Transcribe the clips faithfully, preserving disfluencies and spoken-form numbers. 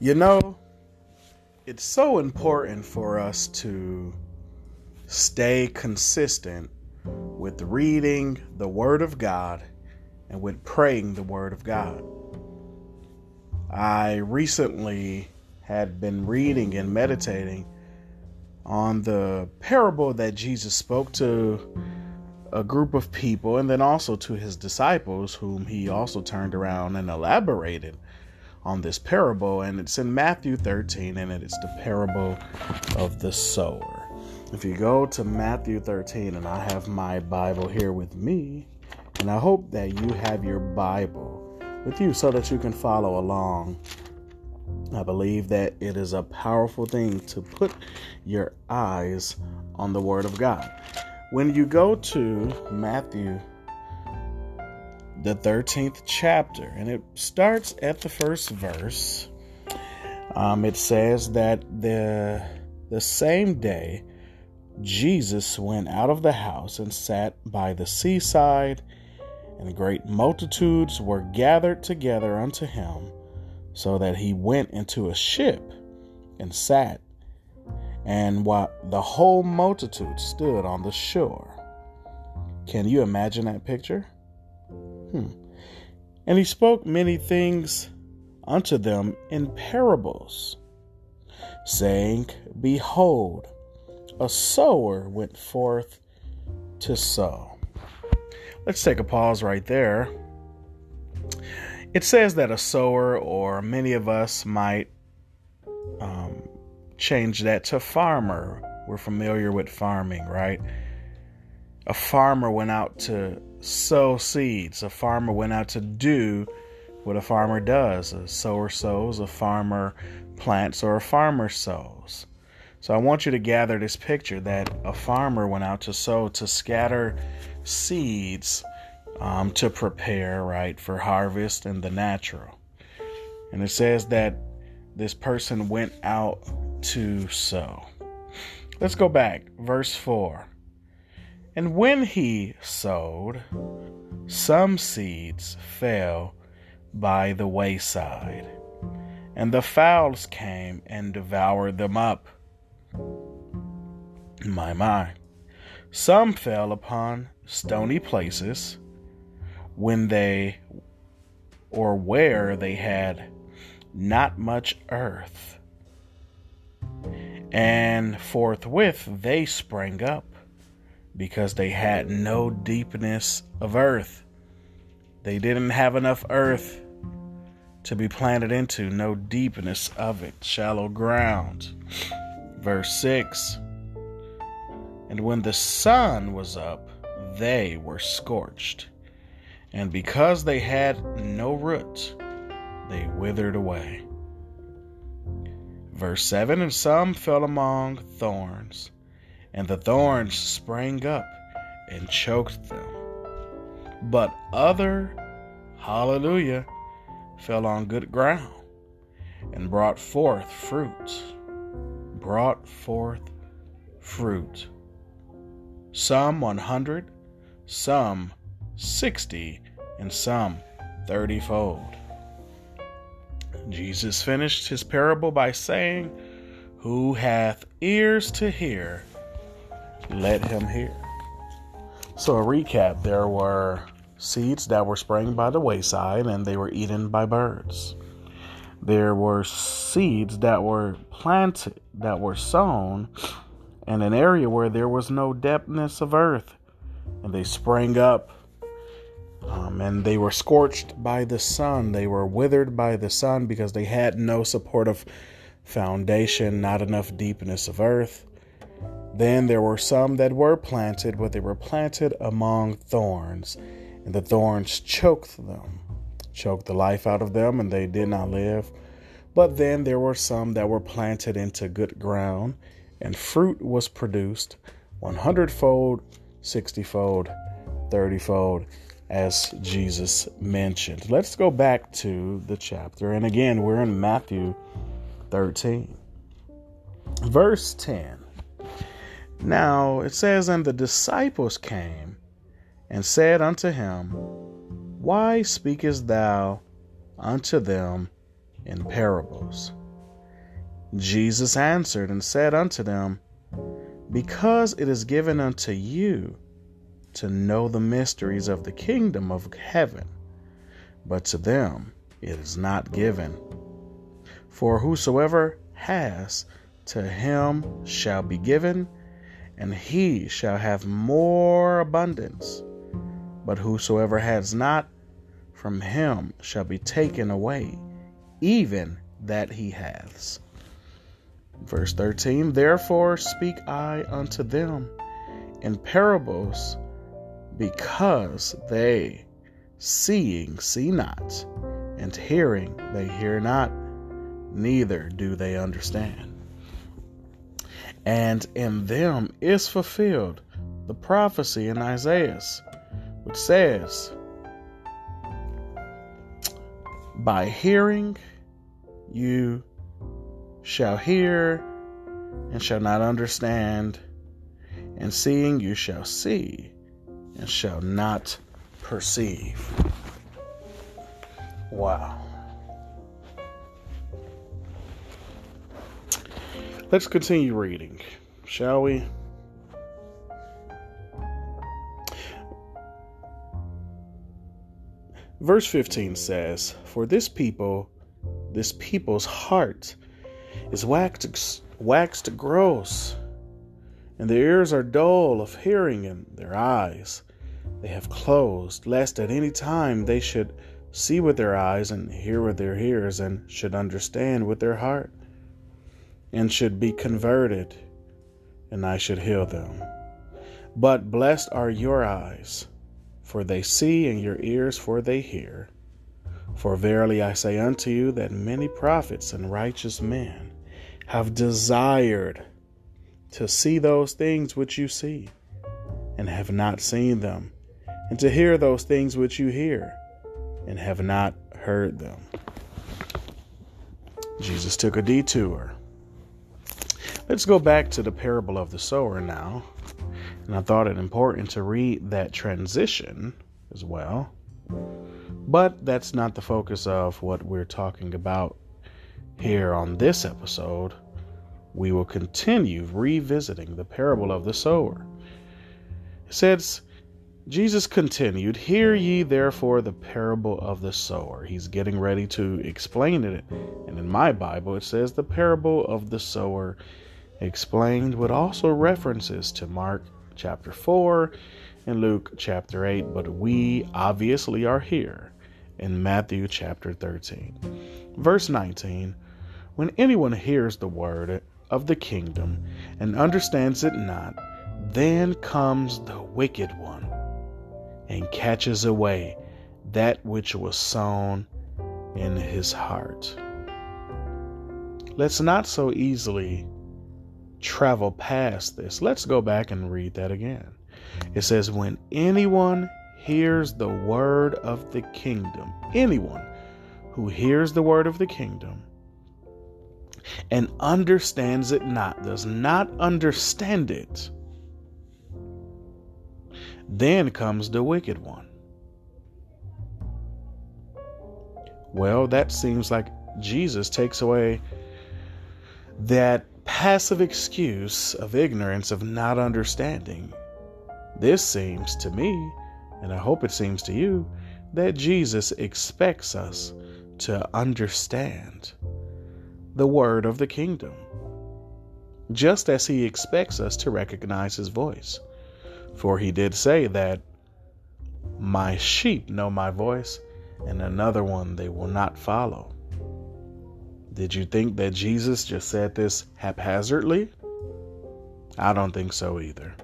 You know, it's so important for us to stay consistent with reading the Word of God and with praying the Word of God. I recently had been reading and meditating on the parable that Jesus spoke to a group of people and then also to his disciples, whom he also turned around and elaborated on this parable. And it's in Matthew thirteen, and it's the parable of the sower. If you go to Matthew thirteen, and I have my Bible here with me, and I hope that you have your Bible with you so that you can follow along. I believe that it is a powerful thing to put your eyes on the Word of God. When you go to Matthew, the thirteenth chapter, and it starts at the first verse, um, it says that the the same day Jesus went out of the house and sat by the seaside, and great multitudes were gathered together unto him, so that he went into a ship and sat, and while the whole multitude stood on the shore. Can you imagine that picture? Hmm. And he spoke many things unto them in parables, saying, Behold, a sower went forth to sow. Let's take a pause right there. It says that a sower, or many of us might um, change that to farmer. We're familiar with farming, right? A farmer went out to sow seeds. A farmer went out to do what a farmer does. A sower sows, a farmer plants, or a farmer sows. So I want you to gather this picture that a farmer went out to sow, to scatter seeds, um, to prepare, right, for harvest and the natural. And it says that this person went out to sow. Let's go back. Verse four. And when he sowed, some seeds fell by the wayside, and the fowls came and devoured them up. My, my. Some fell upon stony places when they, or where they had not much earth. And forthwith they sprang up, because they had no deepness of earth. They didn't have enough earth to be planted into, no deepness of it, shallow ground. Verse six. And when the sun was up, they were scorched, and because they had no root, they withered away. Verse seven. And some fell among thorns, and the thorns sprang up and choked them. But other, hallelujah, fell on good ground and brought forth fruit. Brought forth fruit. Some one hundred, some sixty, and some thirty-fold. Jesus finished his parable by saying, Who hath ears to hear, let him hear. So a recap, there were seeds that were sprang by the wayside, and they were eaten by birds. There were seeds that were planted, that were sown in an area where there was no depthness of earth, and they sprang up, um, and they were scorched by the sun. They were withered by the sun because they had no supportive foundation, not enough deepness of earth. Then there were some that were planted, but they were planted among thorns, and the thorns choked them, choked the life out of them, and they did not live. But then there were some that were planted into good ground, and fruit was produced one hundred-fold, sixty-fold, thirty-fold, as Jesus mentioned. Let's go back to the chapter. And again, we're in Matthew thirteen. Verse ten. Now it says, And the disciples came and said unto him, Why speakest thou unto them in parables? Jesus answered and said unto them, Because it is given unto you to know the mysteries of the kingdom of heaven, but to them it is not given. For whosoever has, to him shall be given, and he shall have more abundance. But whosoever has not, from him shall be taken away, even that he hath. Verse thirteen, Therefore speak I unto them in parables, because they, seeing, see not, and hearing, they hear not, neither do they understand. And in them is fulfilled the prophecy in Isaiah, which says, By hearing you shall hear, and shall not understand, and seeing you shall see, and shall not perceive. Wow. Let's continue reading, shall we? Verse fifteen says, For this people, this people's heart is waxed, waxed gross, and their ears are dull of hearing, and their eyes they have closed, lest at any time they should see with their eyes, and hear with their ears, and should understand with their heart, and should be converted, and I should heal them. But blessed are your eyes, for they see, and your ears, for they hear. For verily I say unto you that many prophets and righteous men have desired to see those things which you see, and have not seen them, and to hear those things which you hear, and have not heard them. Jesus took a detour. Let's go back to the parable of the sower now. And I thought it important to read that transition as well. But that's not the focus of what we're talking about here on this episode. We will continue revisiting the parable of the sower. It says, Jesus continued, Hear ye therefore the parable of the sower. He's getting ready to explain it. And in my Bible, it says the parable of the sower explained, with also references to Mark chapter four and Luke chapter eight. But we obviously are here in Matthew chapter thirteen. Verse nineteen, When anyone hears the word of the kingdom and understands it not, then comes the wicked one and catches away that which was sown in his heart. Let's not so easily travel past this. Let's go back and read that again. It says, when anyone hears the word of the kingdom, anyone who hears the word of the kingdom and understands it not, does not understand it, then comes the wicked one. Well, that seems like Jesus takes away that passive excuse of ignorance, of not understanding. This seems to me, and I hope it seems to you, that Jesus expects us to understand the word of the kingdom, just as he expects us to recognize his voice. For he did say that my sheep know my voice, and another one they will not follow. Did you think that Jesus just said this haphazardly? I don't think so either.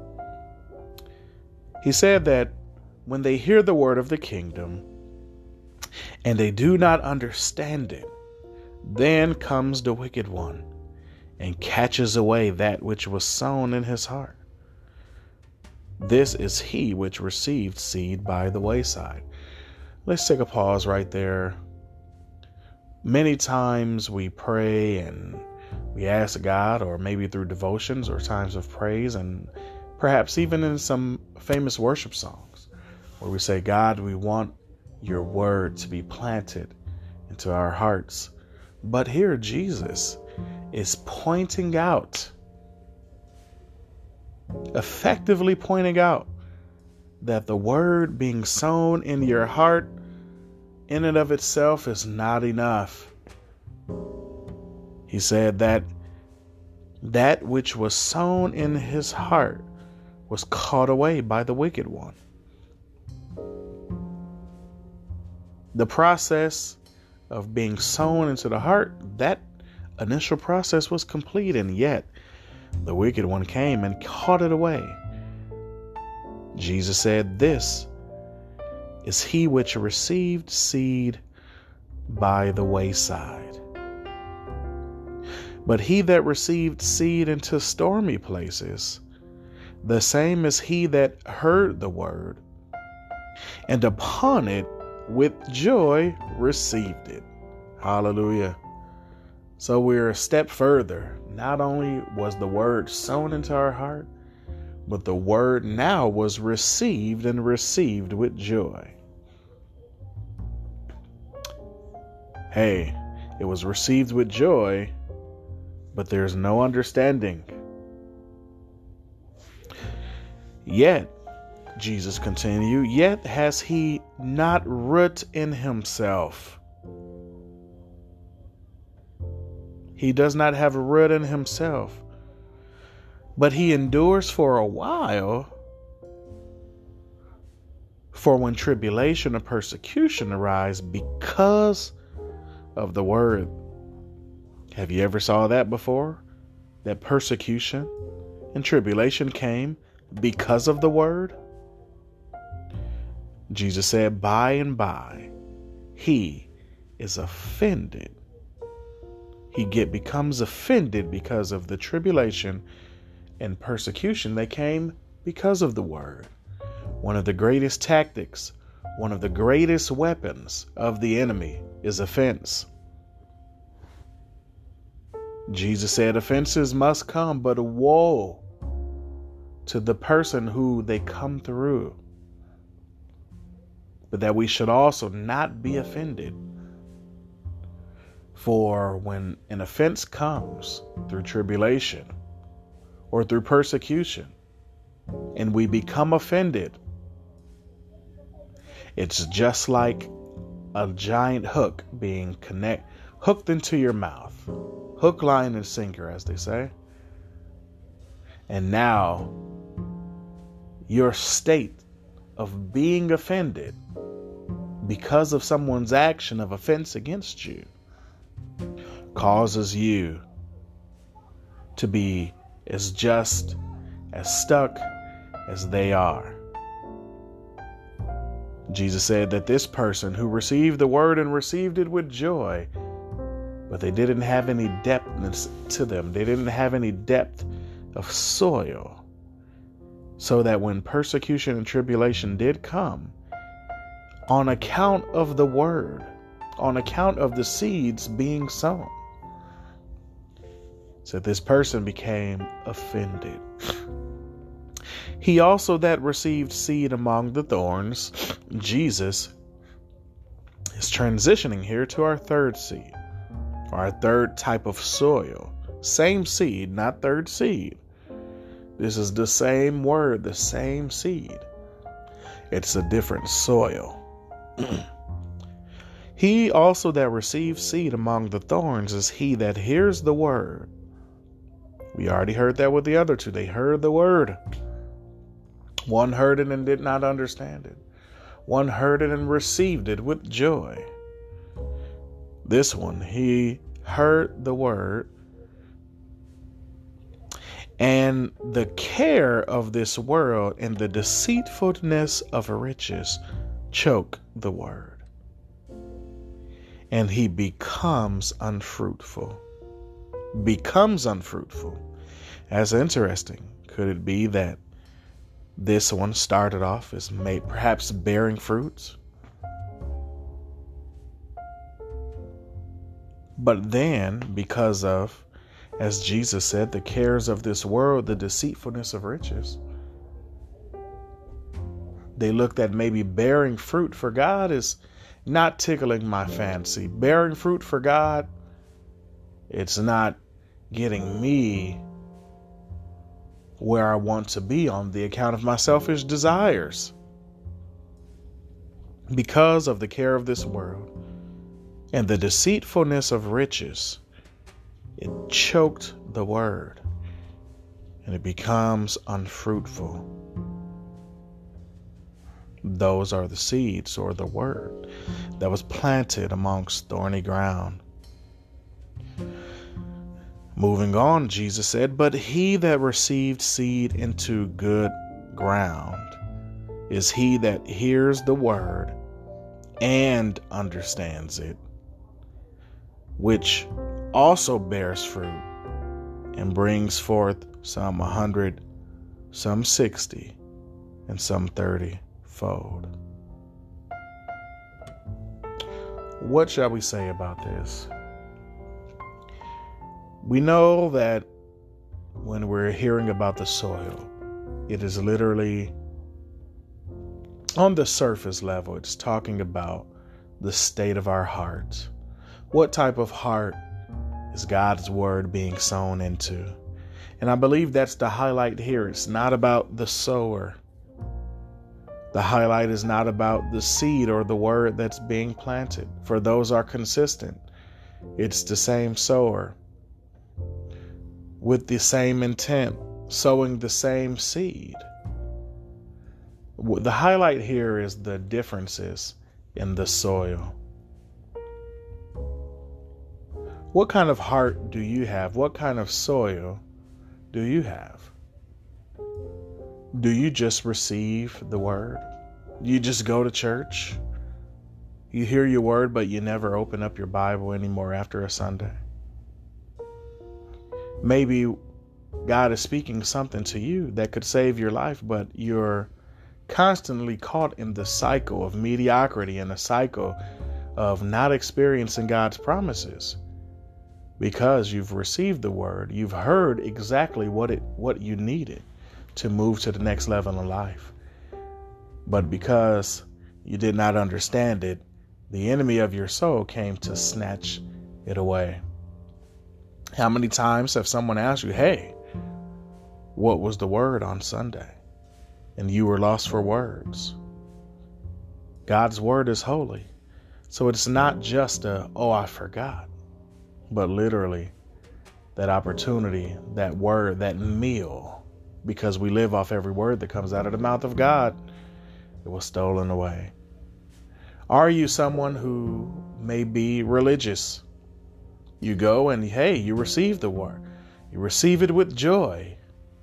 He said that when they hear the word of the kingdom and they do not understand it, then comes the wicked one and catches away that which was sown in his heart. This is he which received seed by the wayside. Let's take a pause right there. Many times we pray and we ask God, or maybe through devotions or times of praise, and perhaps even in some famous worship songs, where we say, God, we want your word to be planted into our hearts. But here Jesus is pointing out, effectively pointing out, that the word being sown in your heart in and of itself is not enough. He said that that which was sown in his heart was caught away by the wicked one. The process of being sown into the heart, that initial process was complete, and yet the wicked one came and caught it away. Jesus said, "This is he which received seed by the wayside. But he that received seed into stormy places, the same is he that heard the word, and upon it with joy received it." Hallelujah. So we're a step further. Not only was the word sown into our heart, but the word now was received and received with joy. Hey, it was received with joy, but there's no understanding. Yet, Jesus continued, yet has he not root in himself. He does not have a root in himself, but he endures for a while. For when tribulation or persecution arise because of the word. Have you ever saw that before? That persecution and tribulation came because of the word? Jesus said, by and by, he is offended. He get becomes offended because of the tribulation and persecution that came because of the word. One of the greatest tactics, one of the greatest weapons of the enemy is offense. Jesus said offenses must come, but woe to the person who they come through. But that we should also not be offended. For when an offense comes through tribulation or through persecution, and we become offended, it's just like a giant hook being connect, hooked into your mouth. Hook, line, and sinker, as they say. And now, your state of being offended because of someone's action of offense against you causes you to be as just, as stuck as they are. Jesus said that this person who received the word and received it with joy, but they didn't have any depthness to them. They didn't have any depth of soil. So that when persecution and tribulation did come, on account of the word, on account of the seeds being sown, so this person became offended. He also that received seed among the thorns, Jesus is transitioning here to our third seed, our third type of soil. Same seed, not third seed. This is the same word, the same seed. It's a different soil. He also that receives seed among the thorns is he that hears the word. We already heard that with the other two. They heard the word. One heard it and did not understand it. One heard it and received it with joy. This one, he heard the word, and the care of this world and the deceitfulness of riches choke the word, and he becomes unfruitful. Becomes unfruitful. That's interesting. Could it be that this one started off as may, perhaps bearing fruits, but then because of, as Jesus said, the cares of this world, the deceitfulness of riches, they looked at maybe bearing fruit for God is not tickling my fancy. Bearing fruit for God, it's not getting me where I want to be on the account of my selfish desires. Because of the care of this world and the deceitfulness of riches, it choked the word and it becomes unfruitful. Those are the seeds, or the word, that was planted amongst thorny ground. Moving on, Jesus said, "But he that received seed into good ground is he that hears the word and understands it, which also bears fruit and brings forth some a hundred, some sixty, and some thirty fold." What shall we say about this? We know that when we're hearing about the soil, it is literally on the surface level. It's talking about the state of our heart. What type of heart is God's word being sown into? And I believe that's the highlight here. It's not about the sower. The highlight is not about the seed or the word that's being planted, for those are consistent. It's the same sower with the same intent, sowing the same seed. The highlight here is the differences in the soil. What kind of heart do you have? What kind of soil do you have? Do you just receive the word? You just go to church? You hear your word, but you never open up your Bible anymore after a Sunday? Maybe God is speaking something to you that could save your life, but you're constantly caught in the cycle of mediocrity and the cycle of not experiencing God's promises. Because you've received the word, you've heard exactly what it what you needed to move to the next level in life. But because you did not understand it, the enemy of your soul came to snatch it away. How many times have someone asked you, "Hey, what was the word on Sunday?" And you were lost for words. God's word is holy. So it's not just a, "Oh, I forgot," but literally that opportunity, that word, that meal, because we live off every word that comes out of the mouth of God, it was stolen away. Are you someone who may be religious? You go and, hey, you receive the word. You receive it with joy.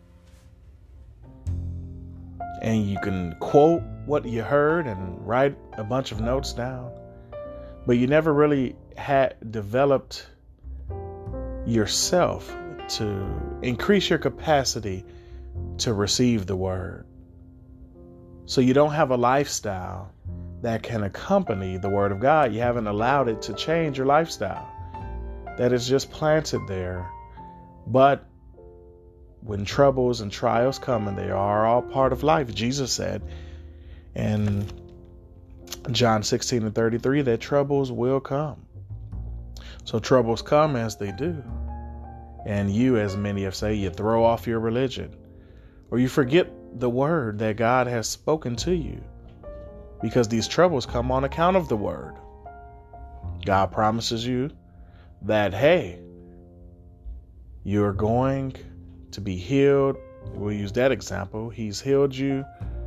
And you can quote what you heard and write a bunch of notes down. But you never really had developed yourself to increase your capacity to receive the word. So you don't have a lifestyle that can accompany the word of God. You haven't allowed it to change your lifestyle. That is just planted there. But when troubles and trials come, and they are all part of life, Jesus said in John sixteen and thirty-three that troubles will come. So troubles come as they do. And you, as many have said, you throw off your religion, or you forget the word that God has spoken to you, because these troubles come on account of the word. God promises you that, hey, you're going to be healed. We'll use that example. He's healed you.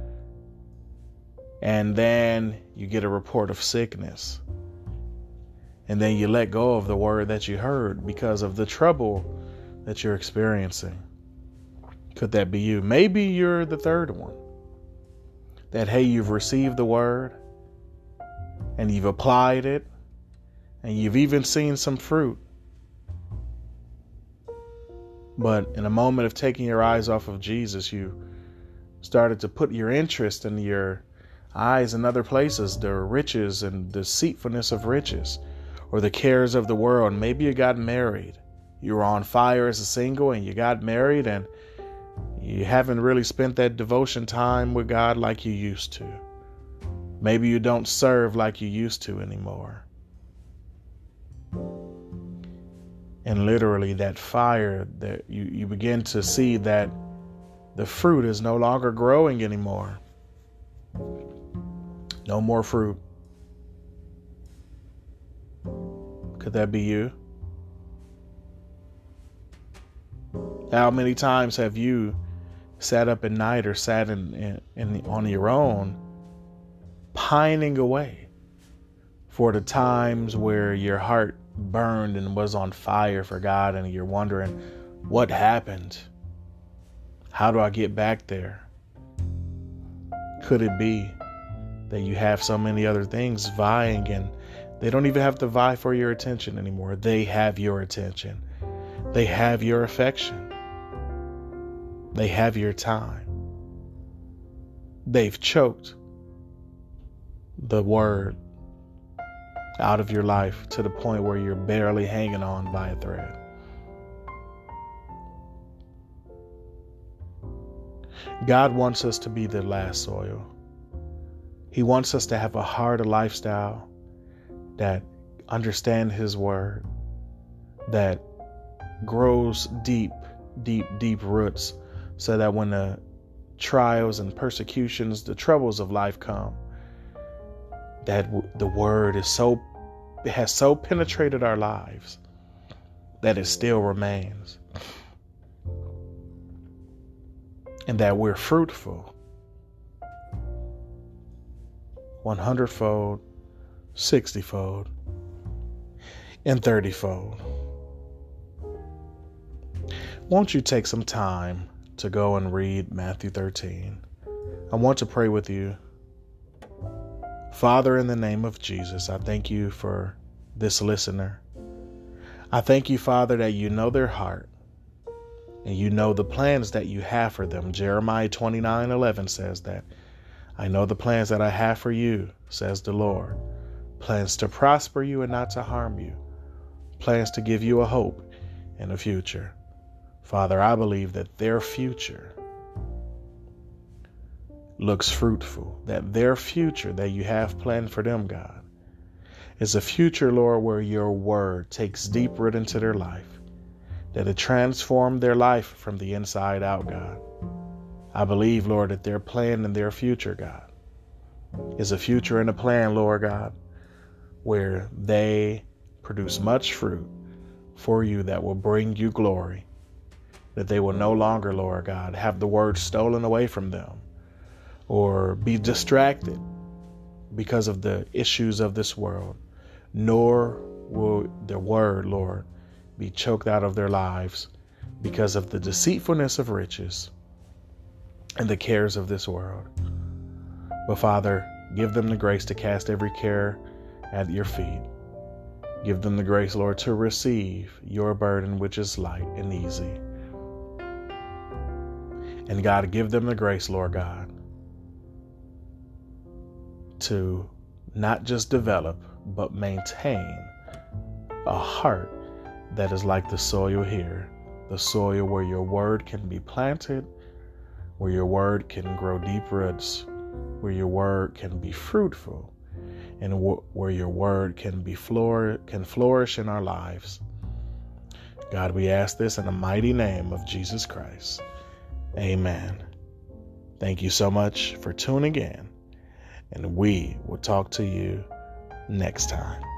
And then you get a report of sickness. And then you let go of the word that you heard because of the trouble that you're experiencing. Could that be you? Maybe you're the third one. That, hey, you've received the word and you've applied it and you've even seen some fruit. But in a moment of taking your eyes off of Jesus, you started to put your interest and your eyes in other places, the riches and deceitfulness of riches, or the cares of the world. Maybe you got married. You were on fire as a single and you got married, and you haven't really spent that devotion time with God like you used to. Maybe you don't serve like you used to anymore. And literally that fire, that you, you begin to see that the fruit is no longer growing anymore. No more fruit. Could that be you? How many times have you sat up at night or sat in, in, in the, on your own, pining away for the times where your heart burned and was on fire for God, and you're wondering, what happened? How do I get back there? Could it be that you have so many other things vying, and they don't even have to vie for your attention anymore? They have your attention. They have your affection. They have your time. They've choked the word out of your life to the point where you're barely hanging on by a thread. God wants us to be the last soil. He wants us to have a heart, a lifestyle that understand his word, that grows deep, deep, deep roots, so that when the trials and persecutions, the troubles of life come, that w- the word is so it has so penetrated our lives that it still remains, and that we're fruitful one hundred fold, sixty fold, and thirty fold. Won't you take some time to go and read Matthew thirteen? I want to pray with you. Father, in the name of Jesus, I thank you for this listener. I thank you, Father, that you know their heart and you know the plans that you have for them. Jeremiah twenty-nine eleven says that. I know the plans that I have for you, says the Lord. Plans to prosper you and not to harm you. Plans to give you a hope and a future. Father, I believe that their future looks fruitful, that their future that you have planned for them, God, is a future, Lord, where your word takes deep root into their life, that it transformed their life from the inside out, God. I believe, Lord, that their plan and their future, God, is a future and a plan, Lord God, where they produce much fruit for you that will bring you glory, that they will no longer, Lord God, have the word stolen away from them or be distracted because of the issues of this world, nor will the word, Lord, be choked out of their lives because of the deceitfulness of riches and the cares of this world. But Father, give them the grace to cast every care at your feet. Give them the grace, Lord, to receive your burden, which is light and easy. And God, give them the grace, Lord God, to not just develop, but maintain a heart that is like the soil here, the soil where your word can be planted, where your word can grow deep roots, where your word can be fruitful, and w- where your word can be flour- can flourish in our lives. God, we ask this in the mighty name of Jesus Christ. Amen. Thank you so much for tuning in, and we will talk to you next time.